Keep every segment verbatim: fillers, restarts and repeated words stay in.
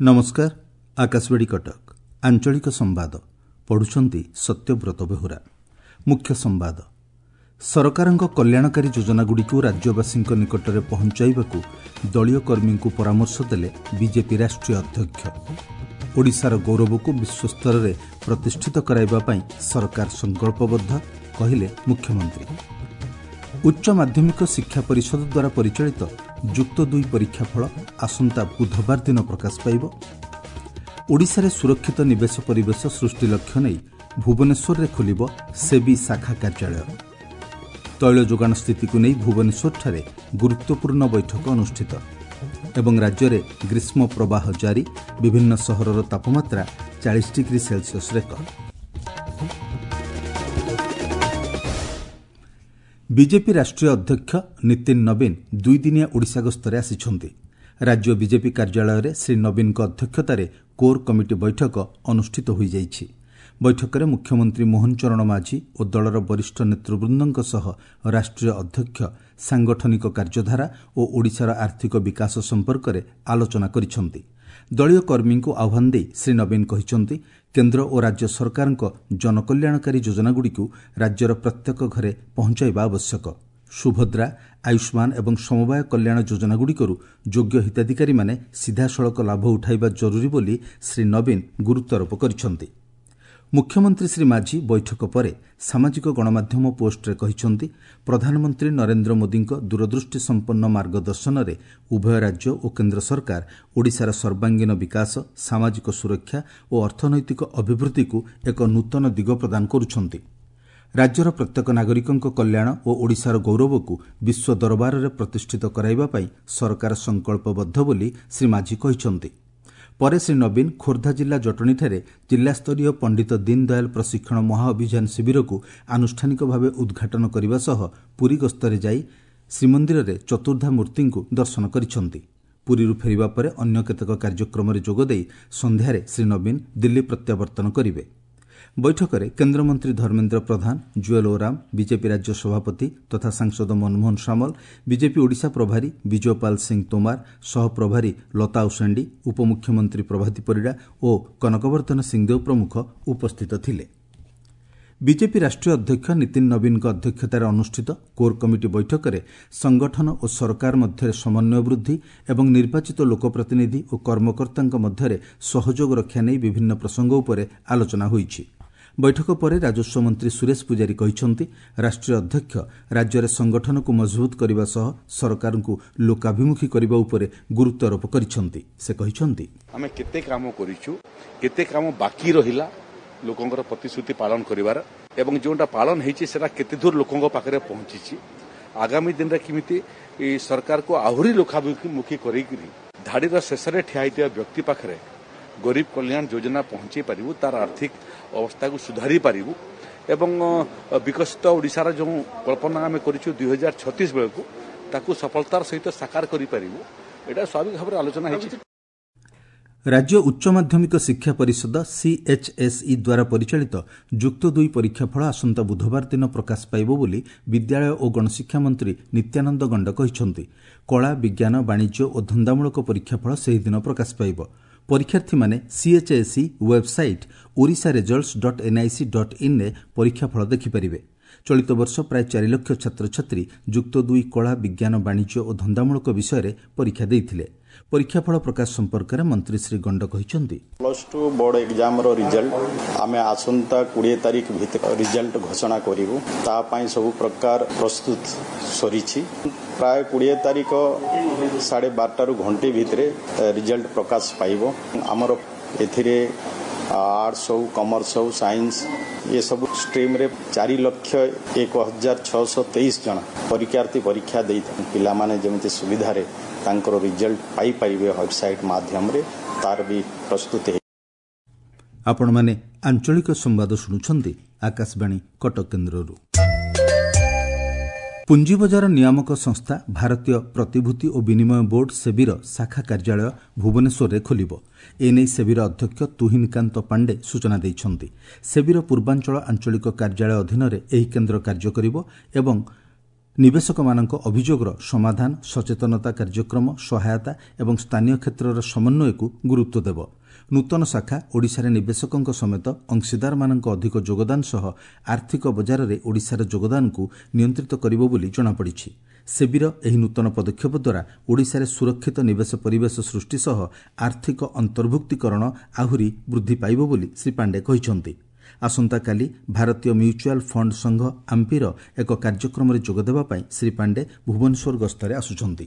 नमस्कार। आकाशवाणी कटक आंचलिक संवाद पढ़ुछंती सत्यव्रत बेहुरा। मुख्य संवाद सरकारଙ୍କ कल्याणकारी योजनागुड़िक राज्यवासी निकट में पहुंचाइबाकू दलीय कर्मी को परामर्श देले बीजेपी राष्ट्रीय अध्यक्ष। ओडिशार गौरव को विश्वस्तर में प्रतिष्ठित कराइबा पई सरकार संकल्पबद्ध कहिले मुख्यमंत्री। उच्च माध्यमिक शिक्षा परिषद द्वारा परिचालित जुक्त दुई परीक्षा फल आसंता बुधवार दिन प्रकाश पाइब। ओडिशा रे सुरक्षित निवेश परिवेश सृष्टि लक्ष्य नहीं भुवनेश्वर रे खोलिब सेबी शाखा कार्यालय। तैल जोगाण स्थिति को नहीं भुवनेश्वर ठारे गुरुत्वपूर्ण बैठक अनुष्ठित एवं राज्य रे ग्रीष्म प्रवाह जारी। विभिन्न सहरर तापमात्रा चालीस डिग्री सेल्सियस रेकर्ड। बीजेपी राष्ट्रीय अध्यक्ष नितिन नवीन दुई दिनिया ओडिशा गस्तरे आसिछन्ति। राज्य बीजेपी कार्यालय रे श्री नवीन को अध्यक्षतार कोर कमिटी बैठक अनुष्ठित होई जाइछि। बैठक में मुख्यमंत्री मोहन चरण माझी और दलर वरिष्ठ नेतृवृंदों सह राष्ट्रीय अध्यक्ष सांगठनिक कार्यधारा और ओडिशार आर्थिक विकास संपर्क में आलोचना करिछन्ति। दलीय कर्मी को आह्वान दे श्री नवीन कहिछन्ति केन्द्र और राज्य सरकार जनकल्याणकारी योजनागुड़िक राज्यर प्रत्येक घरे पहुंचाइबा आवश्यक। सुभद्रा आयुष्मान एवं समवाय कल्याण योजनागुड़िकरू योग्य हिताधिकारी माने सीधासलख लाभ उठाइबा जरूरी बोली श्री नवीन गुरुत्वारोप करिछन्ति। मुख्यमंत्री श्री माझी बैठक पर सामाजिक गणमाध्यम पोस्टरे कहिछन्ति प्रधानमंत्री नरेंद्र मोदी दूरदृष्टि संपन्न मार्गदर्शन में उभय राज्य और केन्द्र सरकार ओडिशार सर्वांगीन विकास सामाजिक सुरक्षा और अर्थनैतिक अभिवृद्धि को एक नूतन दिग प्रदान करुछन्ति। राज्यर प्रत्येक नागरिकों कल्याण और ओडिशार गौरव को विश्व दरबार में प्रतिष्ठित कराइबा पई सरकार संकल्पबद्ध बोली श्री माझी कहिछन्ति। परे श्री नवीन खोर्धा जिला जटणीଠାରେ जिलास्तरीय पंडित दीनदयाल प्रशिक्षण महाअभियान शिविर को आनुष्ठानिक भाव उद्घाटन करने सह पुरी गस्तरे जाई श्रीमंदिर में चतुर्धा मूर्ति को दर्शन करिछन्ति। पुरीरू फेरिबा परे अन्य केतेक कार्यक्रम में जोगदेई संध्यारे श्री नवीन दिल्ली प्रत्यावर्तन करिवे। बैठक में केन्द्रमंत्री धर्मेन्द्र प्रधान, जुएल ओराम, बीजेपी राज्य सभापति तथा सांसद मनमोहन सामल, बीजेपी ओडिशा प्रभारी विजयपाल सिंह तोमार, सहप्रभारी लता उसेंडी, उपमुख्यमंत्री प्रभाती परिडा और कनकवर्धन सिंहदेव प्रमुख उपस्थित थिले। बीजेपी राष्ट्रीय अध्यक्ष नितिन नवीन अध्यक्षतार अनुष्ठित कोर कमिटी बैठक में संगठन और सरकार मध्य समन्वय वृद्धि एवं निर्वाचित लोकप्रतिनिधि और कर्मकर्ता मध्य सहयोग रक्षा नहीं विभिन्न प्रसंग उपर आलोचना होईछि। बैठक पर राजस्व मंत्री सुरेश पुजारी कहिछन्ति राष्ट्रीय अध्यक्ष राज्य संगठन को मजबूत करने सह सरकार को लोकाभिमुखी करने उपर गुरुत्वारोप करिछन्ति। से कहिछन्ति आमे केते काम करिछु, केते काम बाकी रहिला लोकंकर प्रतिश्रुति पालन करिवार एवं जोंटा पालन हेछि सेटा केते दूर लोकंक पाखरे पहुंचीछि। आगामी दिन रे किमिति सरकार को आहुरी लोकाभिमुखी करी धाड़ीर शेष में ठिया होइतिबा व्यक्ति पाखरे गरीब कल्याण योजना पहुंची पारिबु, तार आर्थिक अवस्था को सुधारी पारिबु एवं विकसित ओडिशार जो कल्पना आम करिछु दुई हजार छत्तीस बेलू ताकू सफलतार सहित साकार करि पारिबु। एटा स्वाभाविक भाव आलोचना हेछि। राज्य उच्च माध्यमिक शिक्षा परिषद सीएचएसई द्वारा परिचालित जुक्त दुई परीक्षा फल आसंता बुधवार दिन प्रकाश पाइब बोली विद्यालय और गणशिक्षा मंत्री नित्यानंद गंड कहिछन्ति। कला विज्ञान वाणिज्य और धंदामूलक परीक्षा फल सेही दिन प्रकाश पाइब। परीक्षार्थी माने CHSE website Odisha results dot NIC dot in ने परीक्षा फल देखिपारे। चलित वर्ष प्राय चार लाख छात्र छात्री जुक्त दुई कला विज्ञान वाणिज्य और धंदामूलक विषय में परीक्षा देइथिले। परीक्षाफल प्रकाश संपर्क में मंत्री श्री गंड कहिछन्ति प्लस टू बोर्ड एग्जाम रो रिजल्ट आमे आसंता बीस तारीख भीतर रिजल्ट घोषणा करिवु। ता पई सब प्रकार प्रस्तुत सरीछि। प्राय बीस तारीख साढ़े बारटा रु घंटे भीतर रिजल्ट प्रकाश पाइबो। हमर एथिरे आर्ट्स हो, कॉमर्स हो, साइंस ये सब स्ट्रीम रे चार लक्ष एक हजार छह सौ तेईस जन परीक्षार्थी परीक्षा दे पिला माने जमिति सुविधा रे तांकर रिजल्ट पाई पाइबे वेबसाइट माध्यम रे तार भी प्रस्तुत है। आपण माने आंचलिक संवाद सुनुछन्ति आकाशवाणी कटक केन्द्ररू। पुंजी बजार नियामक संस्था भारतीय प्रतिभूति और विनिमय बोर्ड सेबीर शाखा कार्यालय भुवनेश्वर रे खोलिबो। एने सेबीर अध्यक्ष तुहिनकांत पांडे सूचना देइछन्ति। सेबीर पूर्वांचल आंचलिक कार्यालय अधीन रे एही केन्द्र कार्य करिबो एवं निवेशकମାନଙ୍କ अभियोगର समाधान सचेतनता कार्यक्रम सहायता ଏବଂ ସ୍ଥାନୀୟ କ୍ଷେତ୍ରର ସମନ୍ୱୟକୁ ଗୁରୁତ୍ୱ ଦେବ। ନୂତନ ଶାଖା ଓଡ଼ିଶାରେ ନିବେଶକଙ୍କ ସମେତ ଅଂଶୀଦାରମାନଙ୍କ ଅଧିକ ଯୋଗଦାନ ସହ ଆର୍ଥିକ ବଜାରରେ ଓଡ଼ିଶାର ଯୋଗଦାନକୁ ନିୟନ୍ତ୍ରିତ କରିବ ବୋଲି ଜଣାପଡ଼ିଛି। ସେବିର ଏହି ନୂତନ ପଦକ୍ଷେପ ଦ୍ୱାରା ଓଡ଼ିଶାରେ ସୁରକ୍ଷିତ ନିବେଶ ପରିବେଶ ସୃଷ୍ଟି ସହ ଆର୍ଥିକ ଅନ୍ତର୍ଭୁକ୍ତିକରଣ ଆହୁରି ବୃଦ୍ଧି ପାଇବ ବୋଲି ଶ୍ରୀ ପାଣ୍ଡେ କହିଛନ୍ତି। ଆସନ୍ତାକାଲି ଭାରତୀୟ ମ୍ୟୁଚୁଆଲ୍ ଫଣ୍ଡ ସଂଘ ଆମ୍ପିର ଏକ କାର୍ଯ୍ୟକ୍ରମରେ ଯୋଗଦେବା ପାଇଁ ଶ୍ରୀ ପାଣ୍ଡେ ଭୁବନେଶ୍ୱର ଗସ୍ତରେ ଆସୁଛନ୍ତି।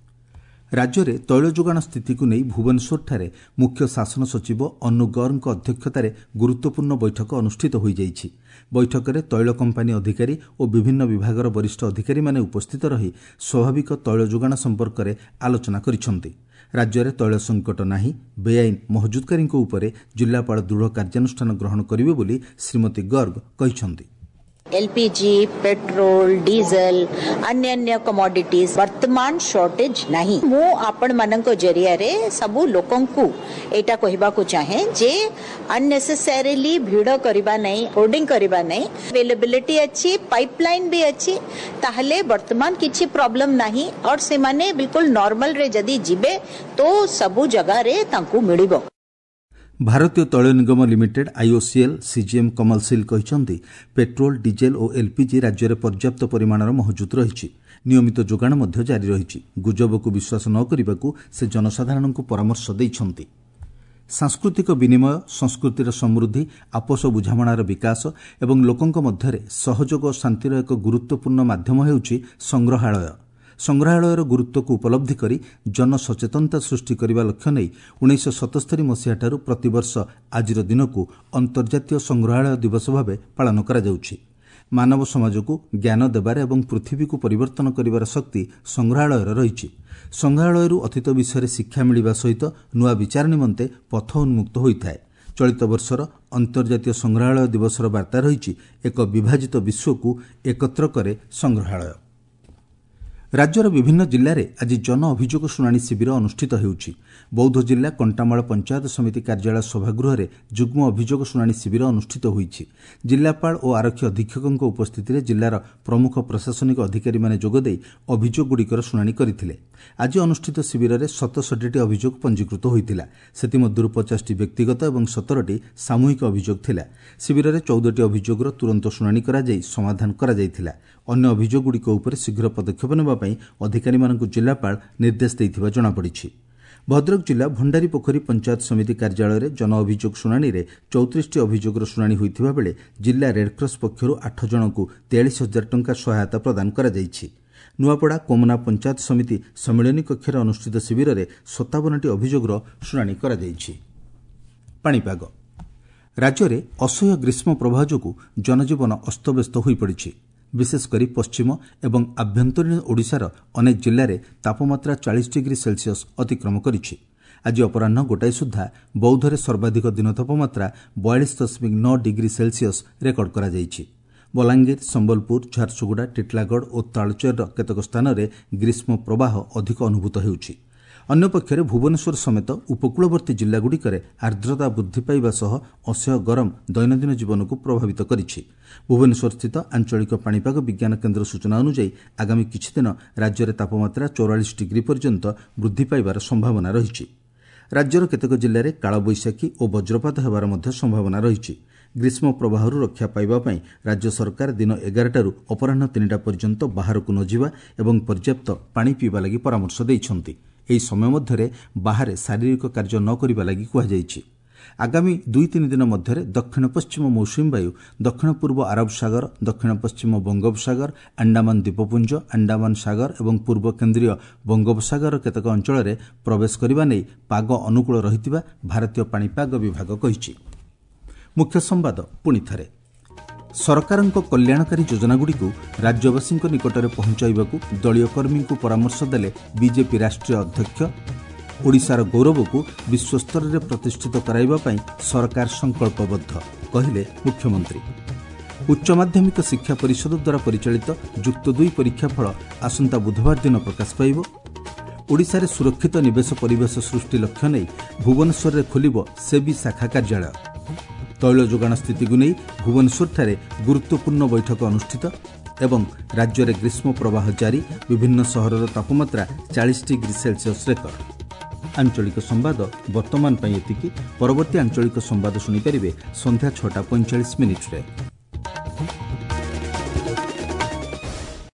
ରାଜ୍ୟରେ ତୈଳ ଯୋଗାଣ ସ୍ଥିତିକୁ ନେଇ ଭୁବନେଶ୍ୱରଠାରେ ମୁଖ୍ୟ ଶାସନ ସଚିବ ଅନୁ ଗର୍ଗଙ୍କ ଅଧ୍ୟକ୍ଷତାରେ ଗୁରୁତ୍ୱପୂର୍ଣ୍ଣ ବୈଠକ ଅନୁଷ୍ଠିତ ହୋଇଯାଇଛି। ବୈଠକରେ ତୈଳ କମ୍ପାନୀ ଅଧିକାରୀ ଓ ବିଭିନ୍ନ ବିଭାଗର ବରିଷ୍ଠ ଅଧିକାରୀମାନେ ଉପସ୍ଥିତ ରହି ସ୍ୱାଭାବିକ ତୈଳ ଯୋଗାଣ ସମ୍ପର୍କରେ ଆଲୋଚନା କରିଛନ୍ତି। ରାଜ୍ୟରେ ତୈଳ ସଂକଟ ନାହିଁ, ବେଆଇନ ମହଜୁଦକାରୀଙ୍କ ଉପରେ ଜିଲ୍ଲାପାଳ ଦୃଢ଼ କାର୍ଯ୍ୟାନୁଷ୍ଠାନ ଗ୍ରହଣ କରିବେ ବୋଲି ଶ୍ରୀମତୀ ଗର୍ଗ କହିଛନ୍ତି। एलपीजी, पेट्रोल, डीजल, अन्य अन्य कमोडिटीज वर्तमान शॉर्टेज नहीं। मु आपण मानक जरिया रे सबु लोकन को एटा कहबा को चाहे जे अननेसेसरीली भीड़ करबा नहीं, होर्डिंग करबा नहीं। अवेलेबिलिटी अच्छी, पाइपलाइन भी अच्छी, ताहले वर्तमान किछि प्रॉब्लम नहीं और से माने बिल्कुल नॉर्मल रे जदी जिबे तो सबु जगह रे तांकू मिलिबो। भारतीय तैल निगम limited IOCL CGM Kamal Sil कहते पेट्रोल, डीजेल और एलपीजी राज्य में पर्याप्त परिमाणर महजूद रही नियमित जोगाण जारी रही। गुजब को विश्वास न करने को से जनसाधारण को परामर्श देइछन्ति। सांस्कृतिक विनिमय, संस्कृतिर समृद्धि, आपस बुझामणार विकास एवं लोकंक मध्यरे सहयोग और शांतिर एक गुरुत्वपूर्ण माध्यम हेउछि संग्रहालय। संग्रहालयर गुरुत्व को उपलब्धि करी जन सचेतनता सृष्टि करने लक्ष्य नहीं उन्नीस सतस्तरी मसीहा ठारू प्रतिवर्ष आजिर दिन को अंतर्जातीय संग्रहालय दिवस भाव पालन करा जाउछि। मानव समाज को ज्ञान देबार एवं पृथ्वी को परिवर्तन करिवार शक्ति संग्रहालयर रही। संग्रहालय अतीत विषय शिक्षा मिलिबा सहित नुआ विचार निमंते पथ उन्मुक्त होता है। चलित वर्षर अंतर्जातीय संग्रहालय दिवसर वार्ता रही एक विभाजित विश्व को एकत्र करे संग्रहालय। राज्यर विभिन्न जिले में आज जन अभियोग शुणाणी शिविर अनुष्ठित होउछि। बौद्ध जिला कंटामाल पंचायत समिति कार्यालय सभागृह में जुग्म अभियोग शुणाणी शिविर अनुष्ठित होइछि। जिलापाल और आरक्षी अधीक्षक उपस्थित जिलार प्रमुख प्रशासनिक अधिकारी माने जोगदे अभियोगगुड़िकर शुणाणी करथिले। आज अनुष्ठित शिविर में सतसठी अभियोग पंजीकृत होइतिला। सेतिमध्यरु पचास व्यक्तिगत और सतरटी सामूहिक अभियोग थिला। शिविर में चौदह अभियोगर तुरंत शुणाणी करा जाई समाधान करा जाइथिला। अन्य अभियोगगुड़िक उपर शीघ्र पदक्षेप नेबा पई अधिकारी मानकु जिलापाल निर्देश दैथिबा जणापड़िछि। भद्रक जिला भंडारीपोखरी पंचायत समिति कार्यालय में जन अभियोग शुणाणी में चौतीस अभियोगर शुणाणी होइथिबा बेले जिला रेडक्रॉस पक्षरु आठ जन को तेयालीस हजार टंका सहायता प्रदान करा जाइछि। नुआपड़ा कोमना पंचायत समिति सम्मिलनी कक्ष अनुष्ठित शिविर में सत्तावन टी अभियोगर शुणाणी करा जाइछि। पाणीपाग राज्य में असह्य ग्रीष्म प्रवाह जोगु जनजीवन अस्तव्यस्त होई पड़िछि। विशेषकर पश्चिम एवं आभ्यंतरीण ओडिशार अनेक जिले में तापमात्रा चालीस डिग्री सेल्सियस अतिक्रम करिछि। आज अपराह्न गोटाए सुधा बौद्धरे सर्वाधिक दिन तापमात्रा बयालीस दशमिक नौ डिग्री सेल्सियस रेकर्ड करा जाइछि। बलांगीर, संबलपुर, झारसुगुड़ा, टिटलागढ़ और तालचेर केतक स्थान में ग्रीष्म प्रवाह अधिक अनुभूत हेउछि। अन्यपक्षे भुवनेश्वर समेत उपकूलवर्ती जिलागुड़िक आर्द्रता वृद्धि पाइबा सह असह्य गरम दैनन्दिन जीवन को प्रभावित करिछि। भुवनेश्वर स्थित आंचलिक पाणीपाग विज्ञान केन्द्र सूचना अनुसार आगामी किछि दिन राज्य में तापमात्रा चौवालीस डिग्री पर्यंत वृद्धि पाइबार संभावना रही। राज्यर केतेक जिले में कालबैशाखी और वज्रपात हेबार मध्य संभावना रही। ग्रीष्म प्रवाहरु रक्षा पाइबा पई राज्य सरकार दिन एगारटारू अपराह्न तीनटा पर्यंत बाहरकू न जिबा एवं पर्याप्त पानी पीबा लागि परामर्श दैछन्ति। ଏହି ସମୟ ମଧ୍ୟରେ ବାହାରେ ଶାରୀରିକ କାର୍ଯ୍ୟ ନ କରିବା ଲାଗି କୁହାଯାଇଛି। ଆଗାମୀ ଦୁଇ ତିନି ଦିନ ମଧ୍ୟରେ ଦକ୍ଷିଣ ପଶ୍ଚିମ ମୌସୁମୀ ବାୟୁ ଦକ୍ଷିଣ ପୂର୍ବ ଆରବ ସାଗର, ଦକ୍ଷିଣ ପଶ୍ଚିମ ବଙ୍ଗୋପସାଗର, ଆଣ୍ଡାମାନ ଦ୍ୱୀପପୁଞ୍ଜ, ଆଣ୍ଡାମାନ ସାଗର ଏବଂ ପୂର୍ବ କେନ୍ଦ୍ରୀୟ ବଙ୍ଗୋପସାଗରର କେତେକ ଅଞ୍ଚଳରେ ପ୍ରବେଶ କରିବା ନେଇ ପାଗ ଅନୁକୂଳ ରହିଥିବା ଭାରତୀୟ ପାଣିପାଗ ବିଭାଗ କହିଛି। ମୁଖ୍ୟ ସମ୍ବାଦ ପୁଣିଥରେ सरकारଙ୍କ कल्याणकारी योजनागुड़िक राज्यवासी निकटने पहुंचाइबाकू दलीय कर्मी को परामर्श देले बीजेपी राष्ट्रीय अध्यक्ष। ओडिशार गौरव को विश्वस्तर में प्रतिष्ठित कराइबा पई सरकार संकल्पबद्ध कहिले मुख्यमंत्री। उच्च माध्यमिक शिक्षा परिषद द्वारा परिचालित जुक्त दुई परीक्षा फल आसंता बुधवार दिन प्रकाश पाइब। ओडिशारे सुरक्षित निवेश परिवेश सृष्टि लक्ष्य नहीं भुवनेश्वर में खोलिब सेबी शाखा कार्यालय। तैल जोगाण स्थिति को नहीं भुवनेश्वर ठारे गुरुत्वपूर्ण बैठक अनुष्ठित एवं राज्य में ग्रीष्म प्रवाह जारी विभिन्न सहर तापमात्रा चालीस डिग्री सेल्सियस रेकर्ड। आंचलिक संवाद वर्तमान एतिकी। परवर्ती आंचलिक संवाद शुणिपारे संध्या छटा पैंचाश मिनिट्रे।